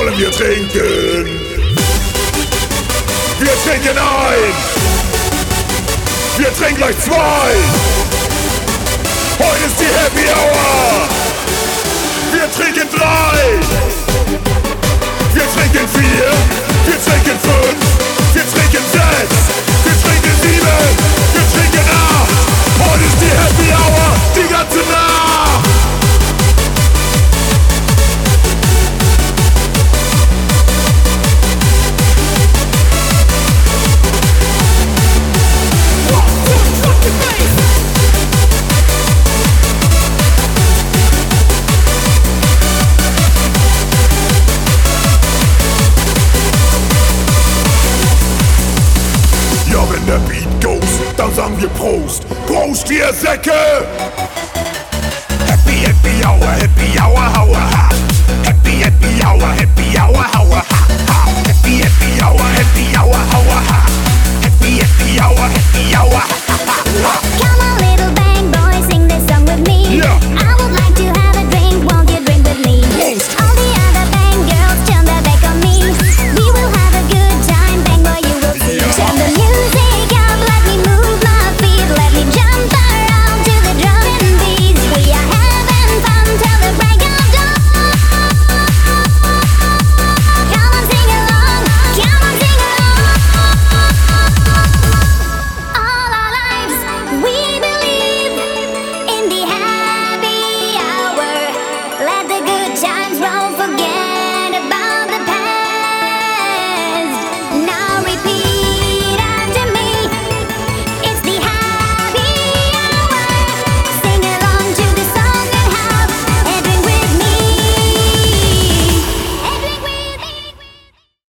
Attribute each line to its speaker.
Speaker 1: wollen wir trinken. Wir trinken ein. Wir trinken gleich zwei. Heute ist die Happy Hour. Wir trinken drei. Wir trinken vier. Wir trinken fünf. Wir trinken sechs. Wir trinken sieben. Wir trinken acht. Heute ist die Happy Hour. Die ganze Nacht. Ja, wenn der Beat goes, dann sagen wir Prost. Prost, ihr Säcke!